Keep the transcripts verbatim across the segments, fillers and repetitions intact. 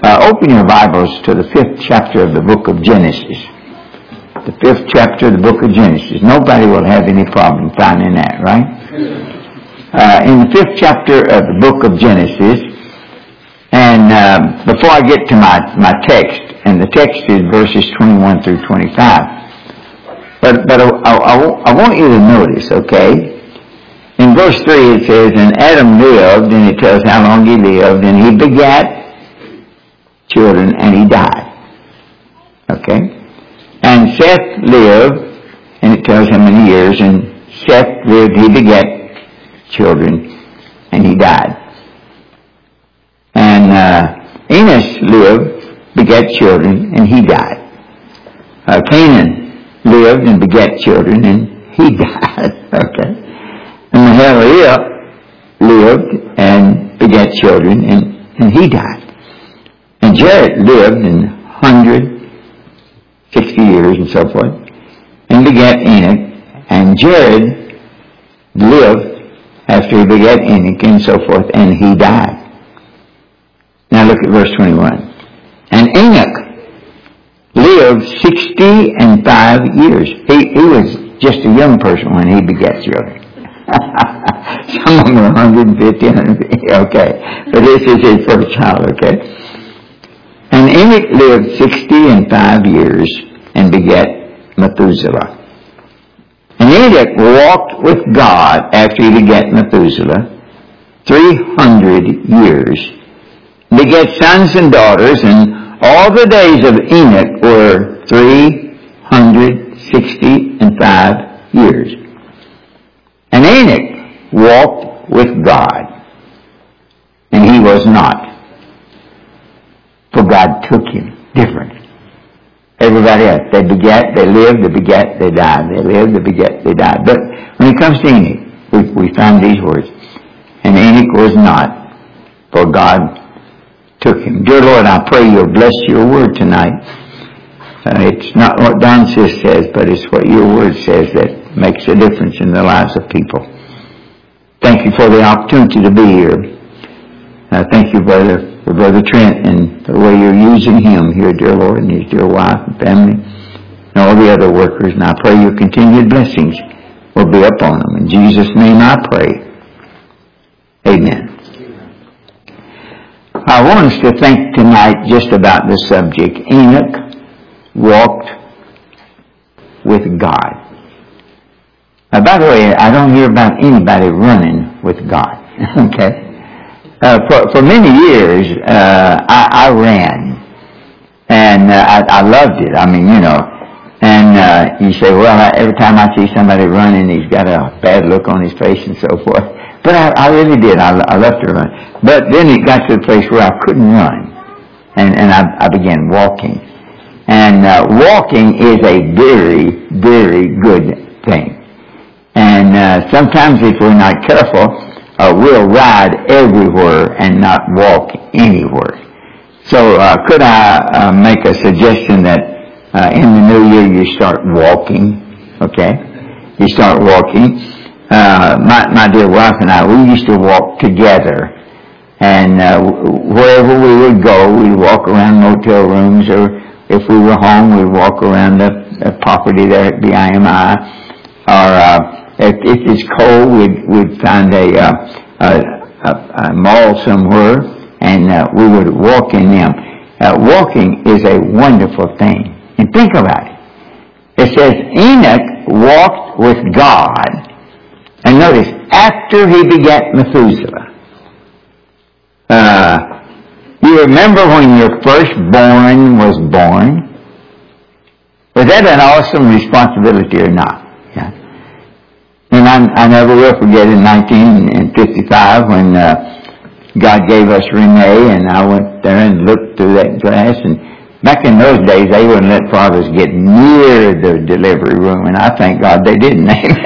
Uh, open your Bibles to the fifth chapter of the book of Genesis. The fifth chapter of the book of Genesis. Nobody will have any problem finding that, right? Uh, in the fifth chapter of the book of Genesis, and uh, before I get to my, my text, and the text is verses twenty-one through twenty-five, but, but I, I, I want you to notice, okay? In verse three it says, and Adam lived, and it tells how long he lived, and he begat children, and he died. Okay? And Seth lived, and it tells how many years, and Seth lived, he begat children, and he died. And uh, Enos lived, begat children, and he died. Uh, Canaan lived and begat children, and he died. Okay? And Mahalalel lived and begat children, and, and he died. And Jared lived in one hundred sixty years and so forth, and begat Enoch. And Jared lived after he begat Enoch and so forth, and he died. Now look at verse twenty-one. And Enoch lived sixty and five years. He, he was just a young person when he begat children. Some of them are one hundred fifty, one hundred fifty, okay. But this is his first child, okay. And Enoch lived sixty and five years and begat Methuselah. And Enoch walked with God after he begat Methuselah three hundred years, begat sons and daughters, and all the days of Enoch were three hundred sixty and five years. And Enoch walked with God, and he was not. For God took him different. Everybody else, they begat, they lived, they begat, they died. They lived, they begat, they died. But when it comes to Enoch, we, we find these words. And Enoch was not, for God took him. Dear Lord, I pray you'll bless your word tonight. Uh, it's not what Don Sis says, but it's what your word says that makes a difference in the lives of people. Thank you for the opportunity to be here. Uh, thank you, brother. For Brother Trent and the way you're using him here, dear Lord, and his dear wife and family, and all the other workers. And I pray your continued blessings will be upon them. In Jesus' name I pray. Amen. I want us to think tonight just about the subject. Enoch walked with God. Now, by the way, I don't hear about anybody running with God. Okay? Uh, for, for many years, uh, I, I ran, and uh, I, I loved it. I mean, you know, and uh, you say, well, I, every time I see somebody running, he's got a bad look on his face and so forth. But I, I really did. I, I loved to run. But then it got to the place where I couldn't run, and, and I, I began walking. And uh, walking is a very, very good thing. And uh, sometimes if we're not careful, Uh, we'll ride everywhere and not walk anywhere. So uh, could I uh, make a suggestion that uh, in the new year you start walking, okay? You start walking. Uh, my, my dear wife and I, we used to walk together. And uh, wherever we would go, we'd walk around motel rooms, or if we were home, we'd walk around the, the property there at B I M I, or uh, If, if it's cold, we'd, we'd find a, uh, a, a, a mall somewhere, and uh, we would walk in them. Uh, walking is a wonderful thing. And think about it. It says Enoch walked with God. And notice, after he begat Methuselah. Uh, you remember when your firstborn was born? Was that an awesome responsibility or not? Yeah. And I, I never will forget in nineteen fifty-five when uh, God gave us Renee, and I went there and looked through that glass. And back in those days, they wouldn't let fathers get near the delivery room, and I thank God they didn't.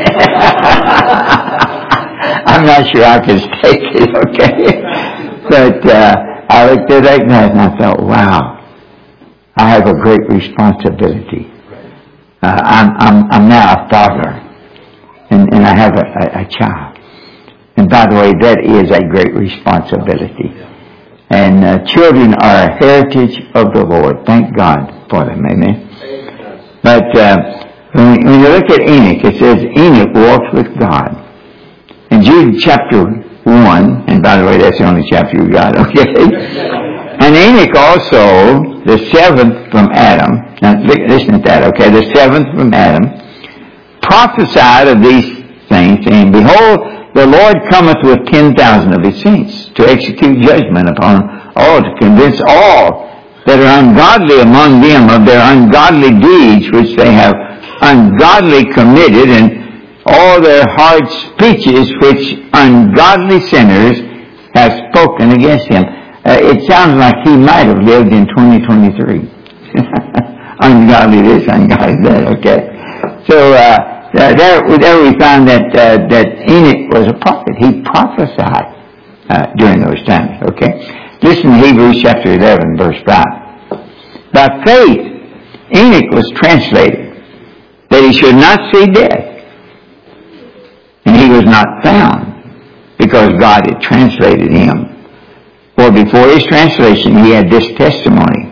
I'm not sure I could take it, okay? But uh, I looked at that glass and I thought, wow, I have a great responsibility. Uh, I'm, I'm, I'm now a father. And, and I have a, a, a child. And by the way, that is a great responsibility. And uh, children are a heritage of the Lord. Thank God for them. Amen. But uh, when, when you look at Enoch, it says Enoch walked with God. In Jude chapter one, and by the way, that's the only chapter you got, okay? And Enoch also, the seventh from Adam, now listen to that, okay? The seventh from Adam, prophesied of these things, saying, Behold, the Lord cometh with ten thousand of his saints to execute judgment upon all, to convince all that are ungodly among them of their ungodly deeds which they have ungodly committed, and all their hard speeches which ungodly sinners have spoken against him. Uh, it sounds like he might have lived in twenty twenty-three. Ungodly this, ungodly that, okay? So, uh, Uh, there, there we found that uh, that Enoch was a prophet. He prophesied uh, during those times. Okay, listen to Hebrews chapter eleven, verse five. By faith, Enoch was translated that he should not see death, and he was not found because God had translated him. For before his translation, he had this testimony.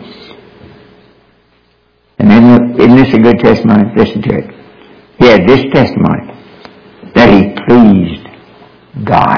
And then, isn't this a good testimony? Listen to it. He had this testimony, that he pleased God.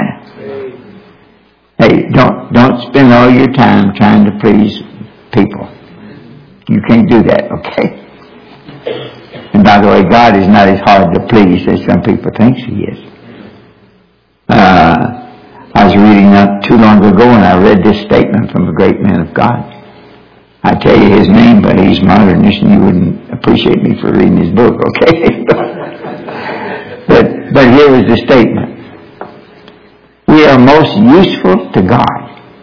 Hey, don't don't spend all your time trying to please people. You can't do that, okay? And by the way, God is not as hard to please as some people think he is. Uh, I was reading not too long ago, and I read this statement from a great man of God. I tell you his name, but he's modernist, and you wouldn't appreciate me for reading his book, okay? but but here was the statement. We are most useful to God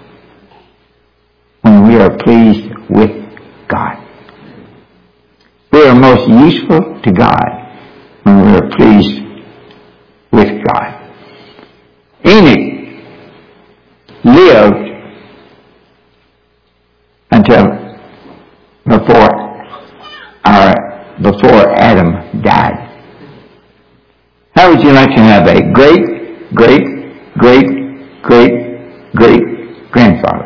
when we are pleased with God. We are most useful to God when we are pleased with God. Enoch lived until before our before Adam died. How would you like to have a great, great, great, great, great grandfather?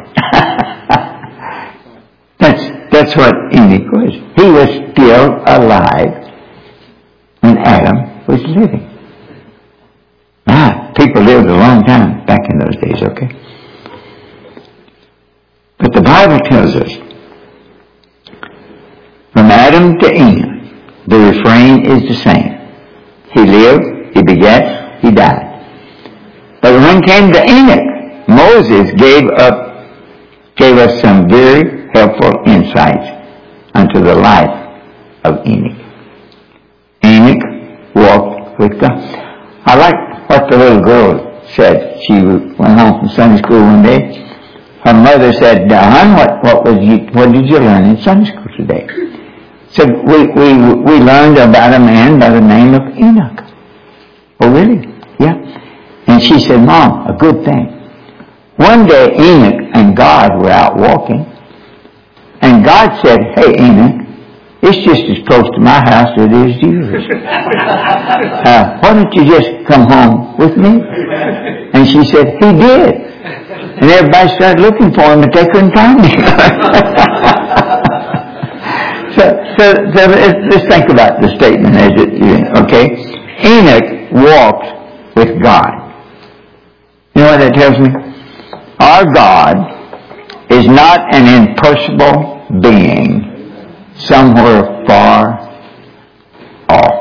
that's that's what Enoch was. He was still alive when Adam was living. Ah, people lived a long time back in those days, okay? But the Bible tells us, from Adam to Enoch, the refrain is the same. He lived, he begat, he died. But when it came to Enoch, Moses gave up, gave us some very helpful insights unto the life of Enoch. Enoch walked with God. I like what the little girl said. She went home from Sunday school one day. Her mother said, "Hon, what, what was you? What did you learn in Sunday school today?" Said, "We we we learned about a man by the name of Enoch." Oh, really? Yeah. And she said, "Mom, a good thing. One day Enoch and God were out walking, and God said, 'Hey, Enoch, it's just as close to my house as it is to yours. Uh, why don't you just come home with me?' And she said, 'He did.' And everybody started looking for him, but they couldn't find him." so, so, so let's, let's think about the statement as it, okay? Enoch walked with God. You know what that tells me? Our God is not an impersonal being somewhere far off.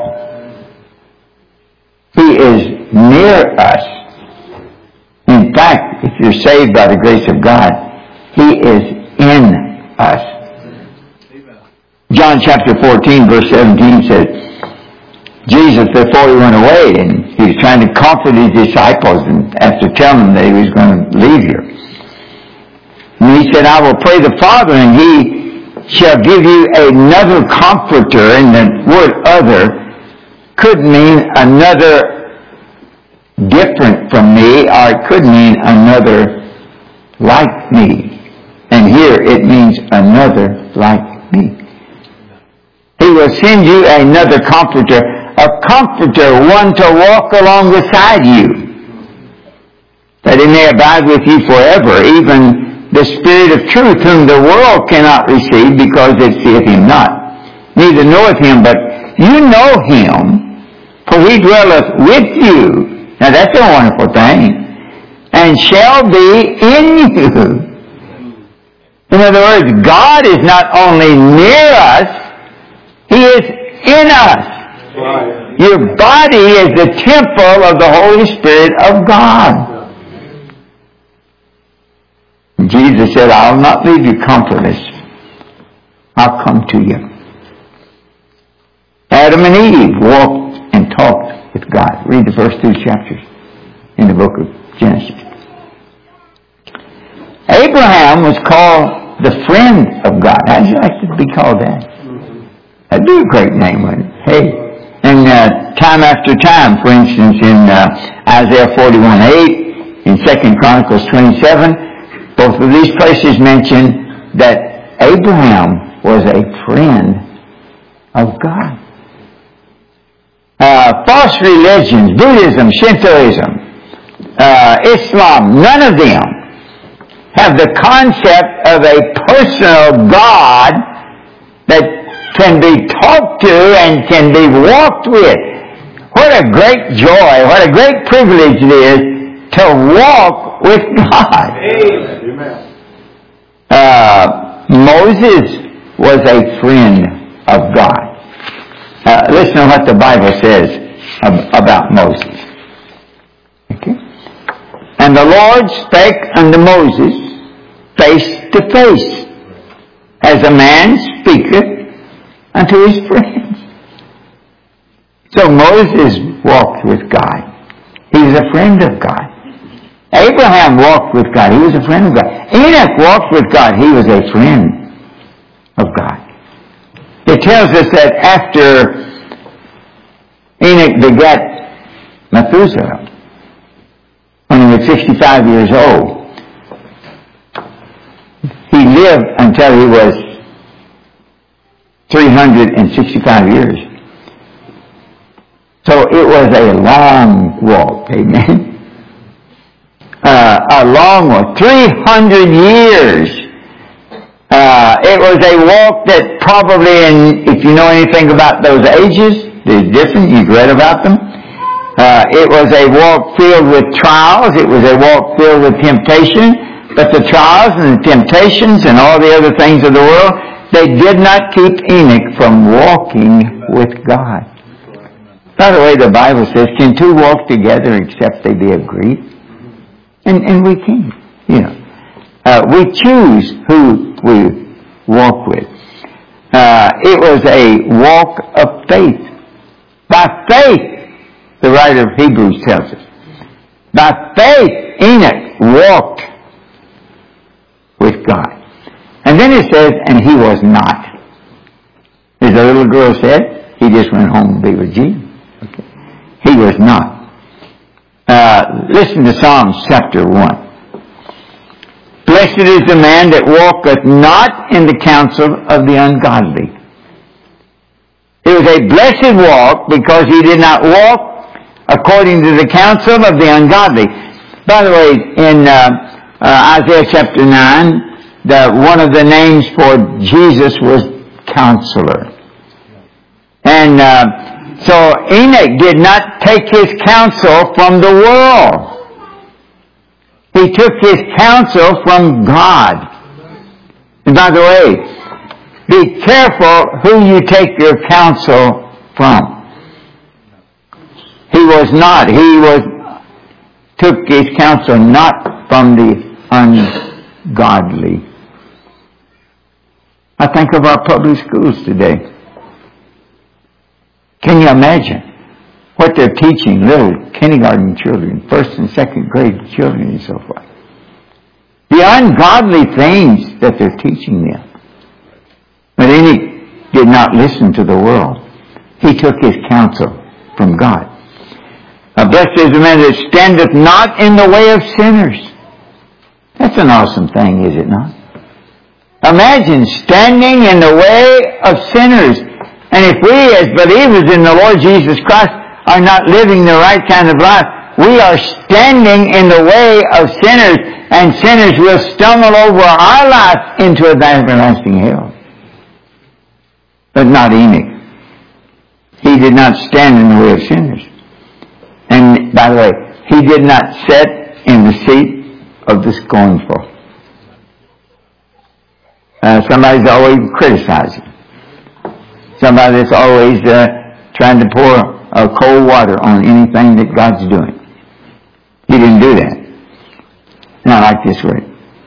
He is near us. In fact, if you're saved by the grace of God, He is in us. John chapter fourteen, verse seventeen says, Jesus, before he went away, and he was trying to comfort his disciples, and after telling them that he was going to leave here, and he said, "I will pray the Father, and he shall give you another comforter." And the word "other" could mean another different from me, or it could mean another like me. And here it means another like me. He will send you another comforter, a comforter, one to walk along beside you, that he may abide with you forever, even the Spirit of truth, whom the world cannot receive because it seeth him not, neither knoweth him, but you know him, for he dwelleth with you. Now that's a wonderful thing. And shall be in you. In other words, God is not only near us, he is in us. Right. Your body is the temple of the Holy Spirit of God. Jesus said, I'll not leave you comfortless. I'll come to you. Adam and Eve walked and talked with God. Read the first two chapters in the book of Genesis. Abraham was called the friend of God. How'd you like to be called that? That'd be a great name, wouldn't it? Hey. And uh, time after time, for instance, in uh, Isaiah forty-one eight, in Second Chronicles twenty-seven, both of these places mention that Abraham was a friend of God. Uh, false religions, Buddhism, Shintoism, uh, Islam, none of them have the concept of a personal God that can be talked to and can be walked with. What a great joy, what a great privilege it is to walk with God. Amen. Uh, Moses was a friend of God. Uh, listen to what the Bible says ab- about Moses. Okay? And the Lord spake unto Moses face to face, as a man speaketh unto his friends. So Moses walked with God. He was a friend of God. Abraham walked with God. He was a friend of God. Enoch walked with God. He was a friend of God. It tells us that after Enoch begat Methuselah, when he was sixty-five years old, he lived until he was three hundred sixty-five years. So it was a long walk, amen? Uh, a long walk, three hundred years. Uh, it was a walk that probably, in, if you know anything about those ages, they're different, you've read about them. Uh, it was a walk filled with trials, it was a walk filled with temptation, but the trials and the temptations and all the other things of the world, they did not keep Enoch from walking with God. By the way, the Bible says, can two walk together except they be agreed? And, and we can, you know. Uh, we choose who we walk with. Uh, it was a walk of faith. By faith, the writer of Hebrews tells us, by faith Enoch walked with God. And then it says, and he was not. As the little girl said, he just went home to be with Jesus. Okay. He was not. Uh, listen to Psalms chapter one. Blessed is the man that walketh not in the counsel of the ungodly. It was a blessed walk because he did not walk according to the counsel of the ungodly. By the way, in uh, uh, Isaiah chapter nine, the, one of the names for Jesus was Counselor. And uh, so Enoch did not take his counsel from the world. He took his counsel from God. And by the way, be careful who you take your counsel from. He was not. He was took his counsel not from the ungodly. I think of our public schools today. Can you imagine what they're teaching little kindergarten children, first and second grade children and so forth? The ungodly things that they're teaching them. But Enoch did not listen to the world. He took his counsel from God. Uh, blessed is the man that standeth not in the way of sinners. That's an awesome thing, is it not? Imagine standing in the way of sinners. And if we as believers in the Lord Jesus Christ are not living the right kind of life, we are standing in the way of sinners, and sinners will stumble over our life into an everlasting hell. But not Enoch. He did not stand in the way of sinners. And by the way, he did not sit in the seat of the scornful. Uh, somebody's always criticizing. Somebody that's always uh, trying to pour uh, cold water on anything that God's doing. He didn't do that. Not like this word.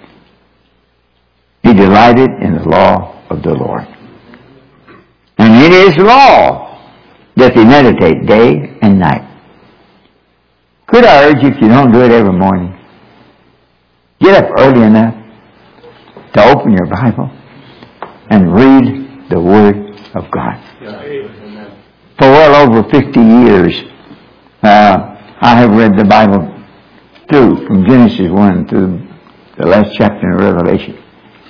He delighted in the law of the Lord. And in His law doth he meditate day and night. Could I urge you, if you don't do it every morning, get up early enough to open your Bible and read the Word of God. For well over fifty years, uh, I have read the Bible through, from Genesis one through the last chapter of Revelation.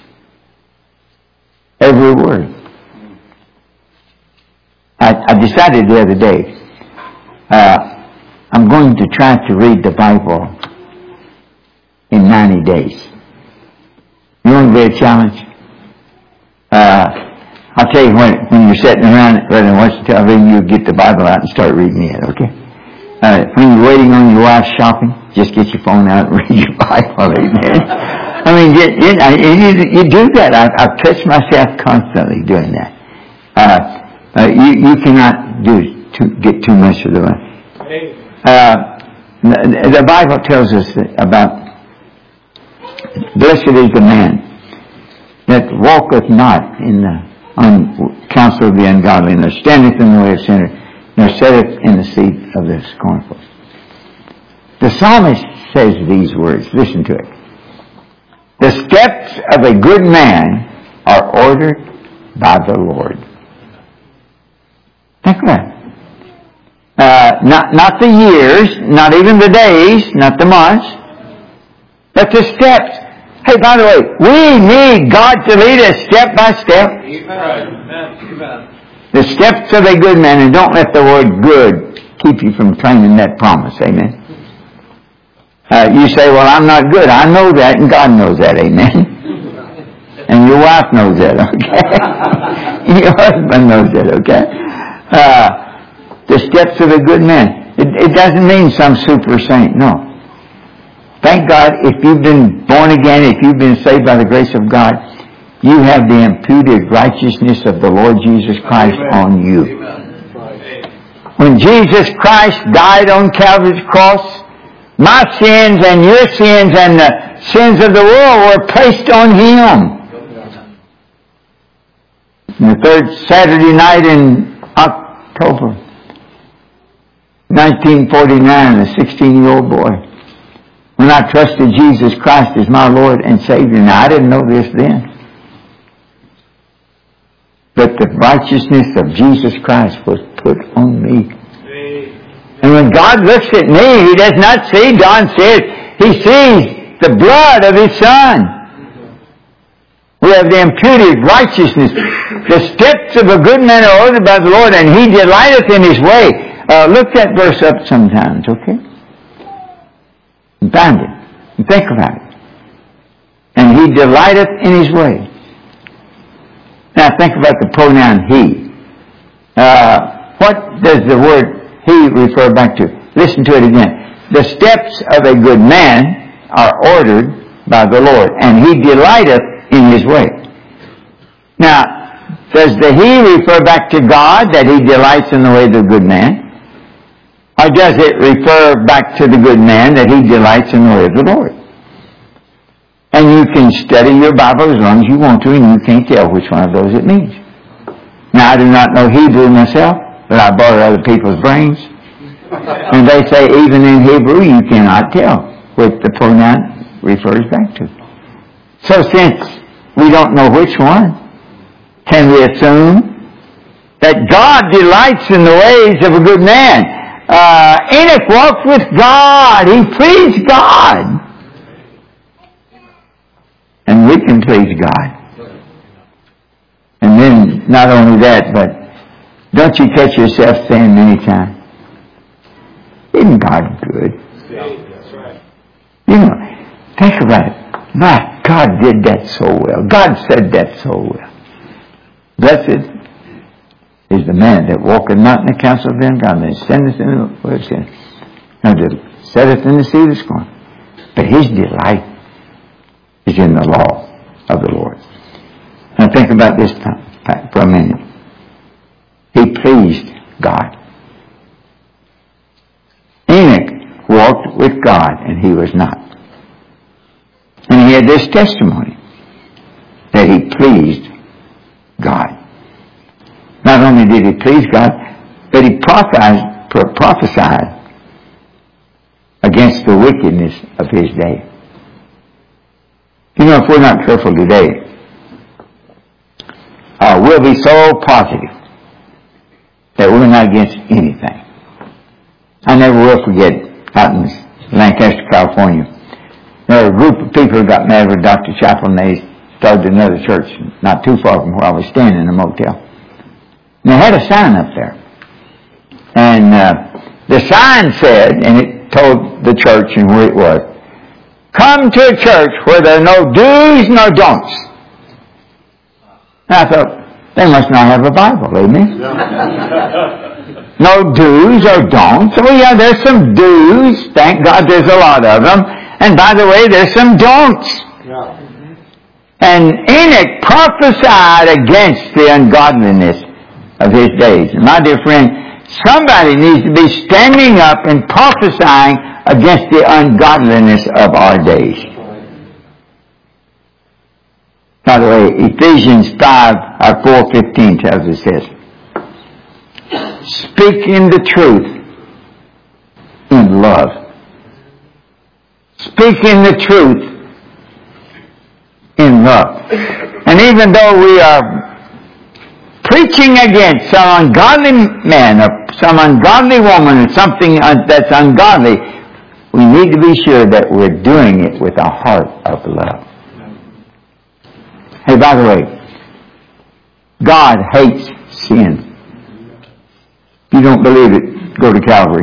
Every word. I, I decided the other day, uh, I'm going to try to read the Bible in ninety days. You want to be a challenge? Uh, I'll tell you when, when you're sitting around rather than watching television, you get the Bible out and start reading it, okay? Uh, when you're waiting on your wife shopping, just get your phone out and read your Bible, amen? I mean, you, you, you do that. I, I've touched myself constantly doing that. Uh, uh, you, you cannot do too, get too much of the way. Uh, the, the Bible tells us about, blessed is the man that walketh not in the on counsel of the ungodly, nor standeth in the way of sinners, nor sitteth in the seat of the scornful. The psalmist says these words. Listen to it. The steps of a good man are ordered by the Lord. Think about it. Uh, not, not the years, not even the days, not the months, but the steps. Hey, by the way, we need God to lead us step by step. Amen. The steps of a good man, and don't let the word good keep you from claiming that promise. Amen. Uh, you say, well, I'm not good. I know that, and God knows that. Amen. And your wife knows that, okay? Your husband knows that, okay? Uh, the steps of a good man. It, it doesn't mean some super saint, no. Thank God, if you've been born again, if you've been saved by the grace of God, you have the imputed righteousness of the Lord Jesus Christ Amen. On you. Amen. When Jesus Christ died on Calvary's cross, my sins and your sins and the sins of the world were placed on Him. And the third Saturday night in October nineteen forty-nine, a sixteen-year-old boy, when I trusted Jesus Christ as my Lord and Savior. Now, I didn't know this then. But the righteousness of Jesus Christ was put on me. And when God looks at me, He does not see, John says, He sees the blood of His Son. We have the imputed righteousness. The steps of a good man are ordered by the Lord, and He delighteth in His way. Uh, look that verse up sometimes, okay? And find it. And think about it. And He delighteth in His way. Now think about the pronoun He. Uh, what does the word He refer back to? Listen to it again. The steps of a good man are ordered by the Lord, and He delighteth in His way. Now, does the He refer back to God, that He delights in the way of the good man? Or does it refer back to the good man, that he delights in the way of the Lord? And you can study your Bible as long as you want to, and you can't tell which one of those it means. Now, I do not know Hebrew myself, but I borrow other people's brains. And they say even in Hebrew you cannot tell what the pronoun refers back to. So since we don't know which one, can we assume that God delights in the ways of a good man? Uh, Enoch walked with God. He pleased God. And we can please God. And then, not only that, but don't you catch yourself saying many times, isn't God good? Think about it. My God did that so well. God said that so well. Blessed is the man that walketh not in the counsel of the ungodly, standeth in the way of sin, nor sitteth in the seat of scorn. But his delight is in the law of the Lord. Now think about this for a minute. He pleased God. Enoch walked with God, and he was not. And he had this testimony, that he pleased God. Not only did he please God, but he prophesied, prophesied against the wickedness of his day. You know, if we're not careful today, uh, we'll be so positive that we're not against anything. I never will forget, out in Lancaster, California, there were a group of people who got mad with Doctor Chappell, and they started another church not too far from where I was staying in a motel. And they had a sign up there. And uh, the sign said, and it told the church and where it was, "Come to a church where there are no do's nor don'ts." And I thought, they must not have a Bible, amen? No do's or don'ts. Oh yeah, there's some do's. Thank God there's a lot of them. And by the way, there's some don'ts. Yeah. And Enoch prophesied against the ungodliness of his days. And my dear friend, somebody needs to be standing up and prophesying against the ungodliness of our days. By the way, Ephesians five, or four fifteen tells us this. Speaking the truth in love. Speaking the truth in love. And even though we are preaching against some ungodly man or some ungodly woman or something that's ungodly, we need to be sure that we're doing it with a heart of love. Hey, by the way, God hates sin. If you don't believe it, go to Calvary.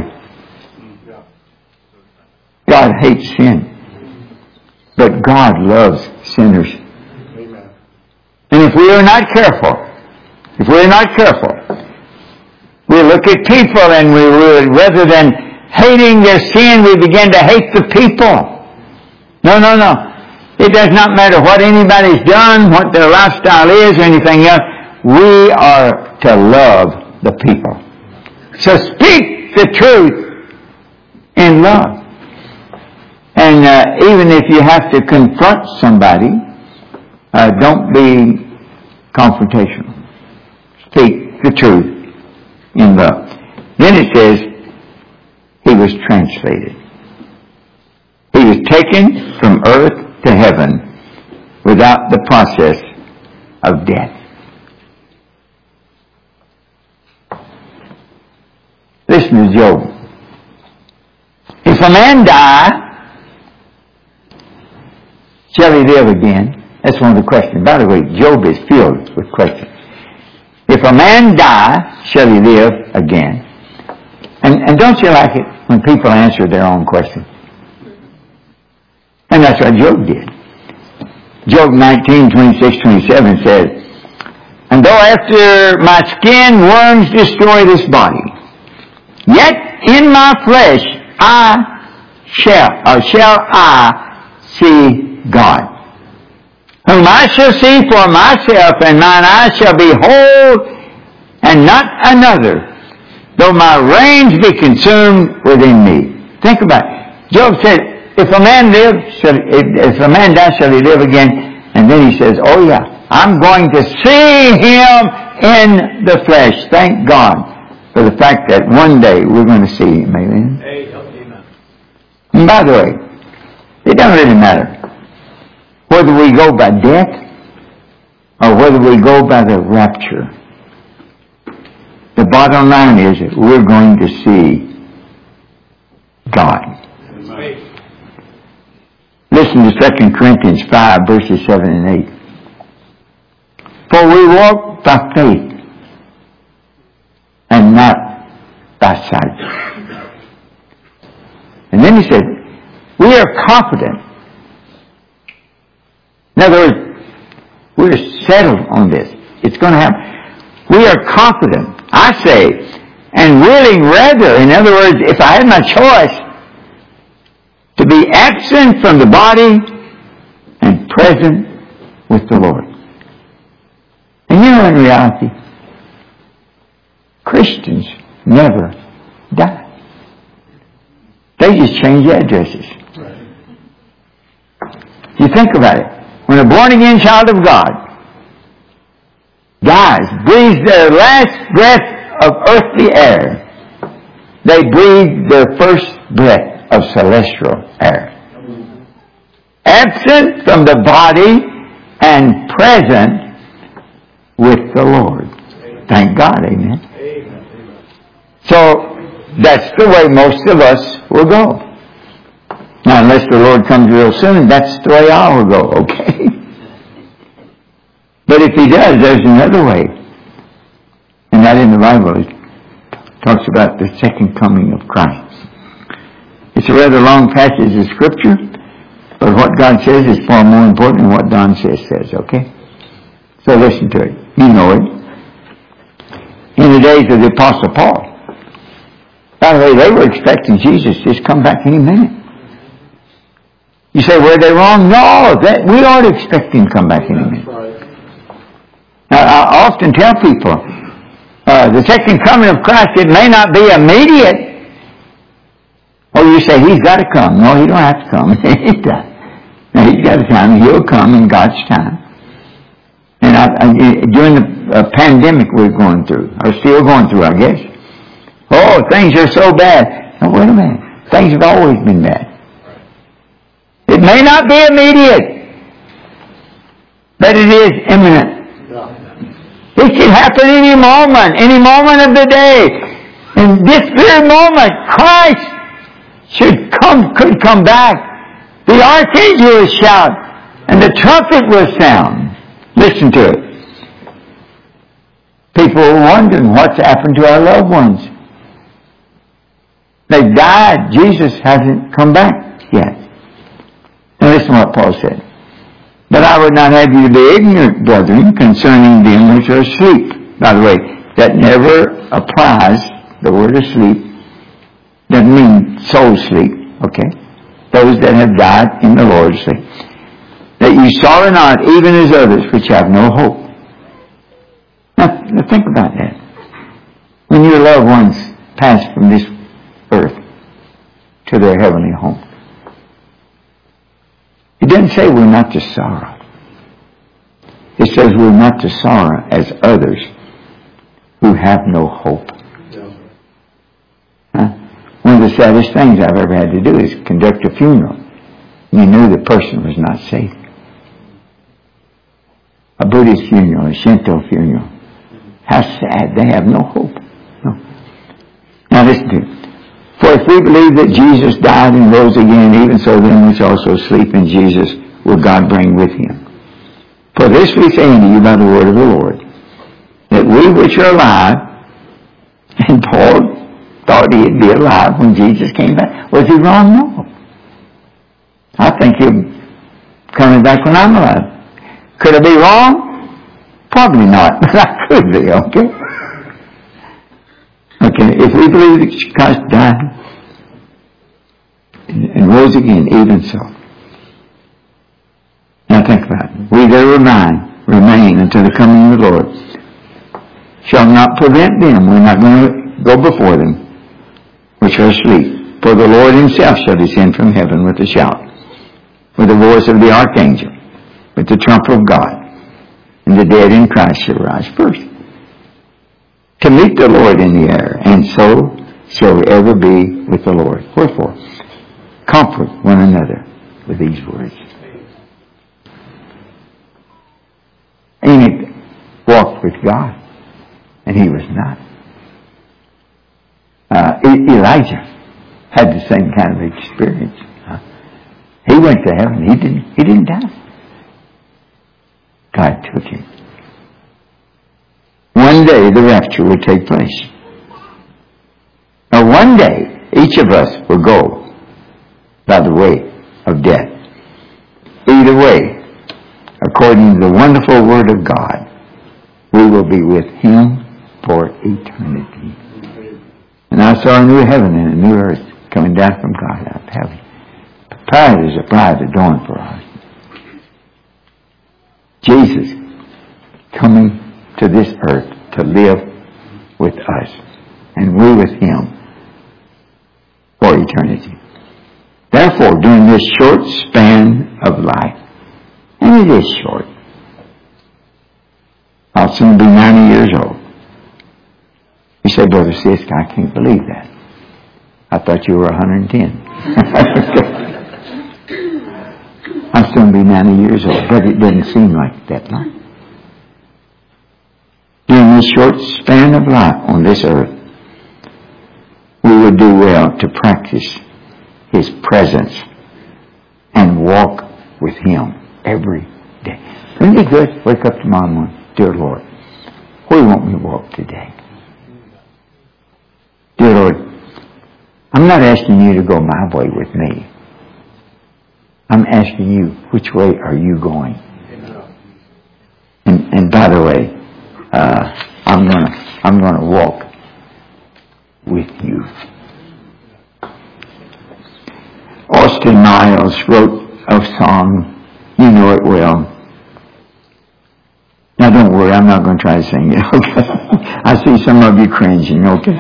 God hates sin. But God loves sinners. Amen. And if we are not careful, if we're not careful, we look at people and we will, rather than hating their sin, we begin to hate the people. No, no, no. It does not matter what anybody's done, what their lifestyle is, or anything else. We are to love the people. So speak the truth in love. And uh, even if you have to confront somebody, uh, don't be confrontational. Speak the truth in love. Then it says, he was translated. He was taken from earth to heaven without the process of death. Listen to Job. If a man die, shall he live again? That's one of the questions. By the way, Job is filled with questions. If a man die, shall he live again? And, and don't you like it when people answer their own question? And that's what Job did. Job nineteen, twenty-six, twenty-seven says, "And though after my skin worms destroy this body, yet in my flesh I shall, or shall I see God, whom I shall see for myself, and mine eyes shall behold, and not another, though my reins be consumed within me." Think about it. Job said, if a man live, shall, if a man die, shall he live again? And then he says, oh yeah, I'm going to see him in the flesh. Thank God for the fact that one day we're going to see him. Amen. Amen. And by the way, it doesn't really matter whether we go by death or whether we go by the rapture. The bottom line is that we're going to see God. Amen. Listen to Second Corinthians five, verses seven and eight. For we walk by faith and not by sight. And then he said, we are confident In other words, we're settled on this. It's going to happen. We are confident, I say, and willing rather, in other words, if I had my choice, to be absent from the body and present with the Lord. And you know, in reality, Christians never die. They just change addresses. You think about it. When a born-again child of God dies, breathes their last breath of earthly air, they breathe their first breath of celestial air. Absent from the body and present with the Lord. Thank God, amen. So, that's the way most of us will go. Now, unless the Lord comes real soon, that's the way I will go, okay? But if He does, there's another way. And that in the Bible, it talks about the second coming of Christ. It's a rather long passage of Scripture, but what God says is far more important than what Don says, says, okay? So listen to it. You know it. In the days of the Apostle Paul, by the way, they were expecting Jesus to just come back any minute. You say, were they wrong? No, that, we aren't expecting him to come back any minute. Now, I often tell people, uh, the second coming of Christ, it may not be immediate. Or you say, he's got to come. No, he don't have to come. He does. Now, he's got a time. He'll come in God's time. And I, I, during the uh, pandemic we're going through, or still going through, I guess. Oh, things are so bad. Now, wait a minute. Things have always been bad. It may not be immediate, but it is imminent. It can happen any moment, any moment of the day. In this very moment, Christ should come, could come back. The archangel will shout, and the trumpet will sound. Listen to it. People are wondering what's happened to our loved ones. They died. Jesus hasn't come back yet. Now listen to what Paul said. But I would not have you to be ignorant, brethren, concerning them which are asleep. By the way, that never applies, the word asleep, doesn't mean soul sleep, okay? Those that have died in the Lord's sleep. That you sorrow not, even as others which have no hope. Now, now think about that. When your loved ones pass from this earth to their heavenly home, it doesn't say we're not to sorrow. It says we're not to sorrow as others who have no hope. Huh? One of the saddest things I've ever had to do is conduct a funeral. You knew the person was not safe. A Buddhist funeral, a Shinto funeral. How sad. They have no hope. No. Now listen to it. For if we believe that Jesus died and rose again, even so then which also sleep in Jesus will God bring with him. For this we say unto you by the word of the Lord, that we which are alive, and Paul thought he'd be alive when Jesus came back. Was he wrong? No. I think he'll coming back when I'm alive. Could I be wrong? Probably not, but I could be, okay? Okay, if we believe that Christ died and rose again, even so. Now think about it. We that remain, remain until the coming of the Lord shall not prevent them. We're not going to go before them, which are asleep. For the Lord himself shall descend from heaven with a shout, with the voice of the archangel, with the trump of God, and the dead in Christ shall rise first, to meet the Lord in the air, and so shall we ever be with the Lord. Wherefore, comfort one another with these words. Enoch walked with God, and he was not. Uh, Elijah had the same kind of experience. Huh? He went to heaven. He didn't. He didn't die. God took him. One day the rapture will take place. Now one day each of us will go by the way of death. Either way, according to the wonderful Word of God, we will be with Him for eternity. And I saw a new heaven and a new earth coming down from God out of heaven. Prepared as a bride adorned for us. Jesus coming to this earth to live with us, and we with Him for eternity. Therefore, during this short span of life, and it is short, I'll soon be ninety years old. You say, Brother Sisk, I can't believe that. I thought you were one hundred ten. I'll soon be ninety years old, but it doesn't seem like that long. During this short span of life on this earth, we would do well to practice His presence and walk with Him every day. Wouldn't it be good? Wake up tomorrow morning. Dear Lord, where you want me to walk today? Dear Lord, I'm not asking you to go my way with me. I'm asking you, which way are you going? And, and by the way, uh, I'm gonna I'm gonna walk with you. Austin Miles wrote a song. You know it well. Now don't worry, I'm not going to try to sing it. Okay? I see some of you cringing. Okay.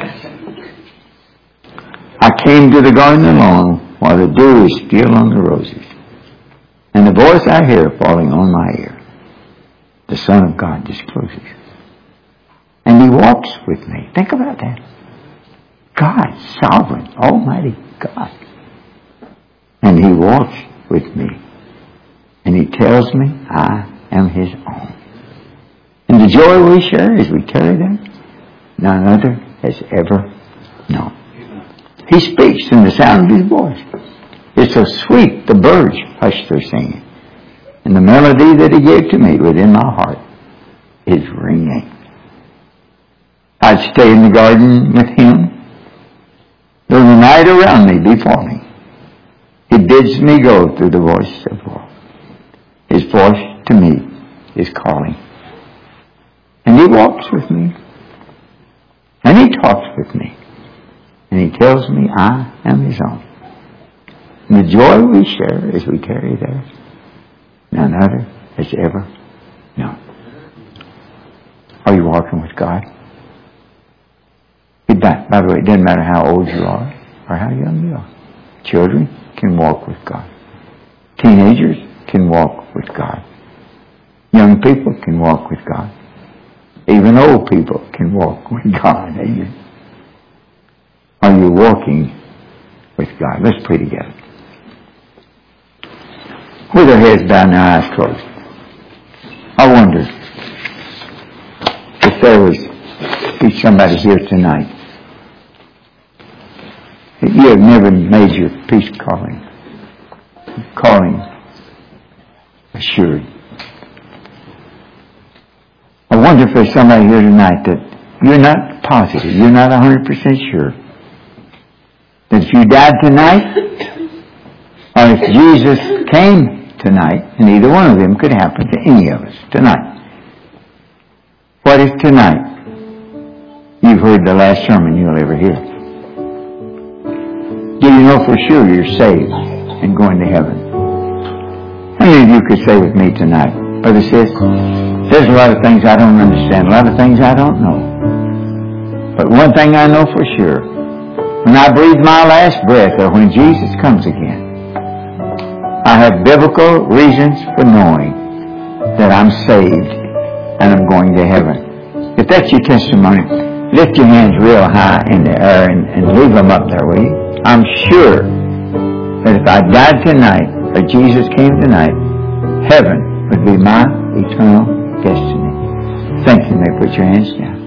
I came to the garden alone while the dew is still on the roses, and the voice I hear falling on my ear, the Son of God discloses. And He walks with me. Think about that. God, sovereign, almighty God. And He walks with me. And He tells me I am His own. And the joy we share as we carry that, none other has ever known. He speaks in the sound of His voice. It's so sweet, the birds hush their singing. And the melody that He gave to me within my heart is ringing. I'd stay in the garden with Him, though the night around me be falling. He bids me go through the voice of war. His voice to me is calling. And He walks with me. And He talks with me. And He tells me I am His own. And the joy we share as we carry there, none other has ever known. Are you walking with God? By, by the way, it doesn't matter how old you are or how young you are. Children can walk with God. Teenagers can walk with God. Young people can walk with God. Even old people can walk with God. Amen. Are you walking with God? Let's pray together. With our heads bowed and our eyes closed. I wonder if there was be somebody here tonight. You have never made your peace calling. Calling assured. I wonder if there's somebody here tonight that you're not positive, you're not one hundred percent sure that if you died tonight, or if Jesus came tonight, and either one of them could happen to any of us tonight. What if tonight you've heard the last sermon you'll ever hear? Do you know for sure you're saved and going to heaven? How many of you could say with me tonight, Brother Sis, there's a lot of things I don't understand, a lot of things I don't know. But one thing I know for sure, when I breathe my last breath or when Jesus comes again, I have biblical reasons for knowing that I'm saved and I'm going to heaven. If that's your testimony, lift your hands real high in the air and, and leave them up there, will you? I'm sure that if I died tonight or Jesus came tonight, heaven would be my eternal destiny. Thank you. You may put your hands down.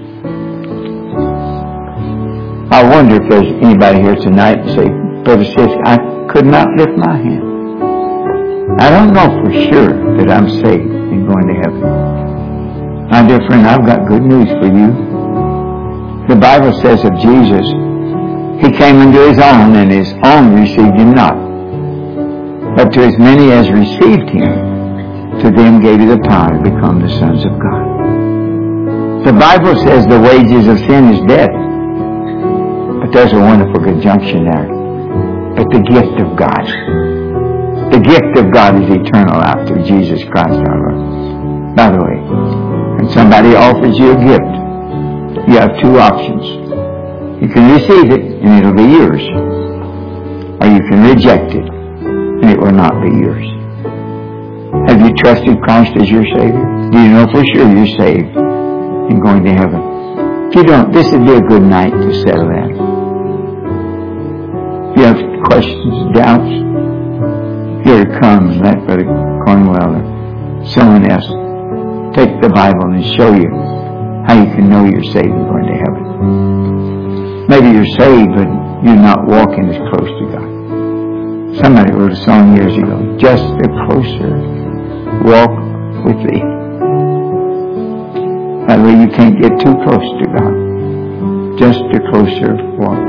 I wonder if there's anybody here tonight and say, Brother Sis, I could not lift my hand. I don't know for sure that I'm saved and going to heaven. My dear friend, I've got good news for you. The Bible says of Jesus, He came unto His own, and His own received Him not. But to as many as received Him, To them gave He the power to become the sons of God. The Bible says the wages of sin is death. But there's a wonderful conjunction there. But the gift of God. The gift of God is eternal life through Jesus Christ our Lord. By the way, when somebody offers you a gift, you have two options. You can receive it and it'll be yours. Or you can reject it and it will not be yours. Have you trusted Christ as your Savior? Do you know for sure you're saved and going to heaven? If you don't, this would be a good night to settle that. If you have questions, doubts, here to come and let Brother Cornwell or someone else take the Bible and show you how you can know you're saved and going to heaven. Maybe you're saved, but you're not walking as close to God. Somebody wrote a song years ago, just a closer walk with Thee. By the way, you can't get too close to God. Just a closer walk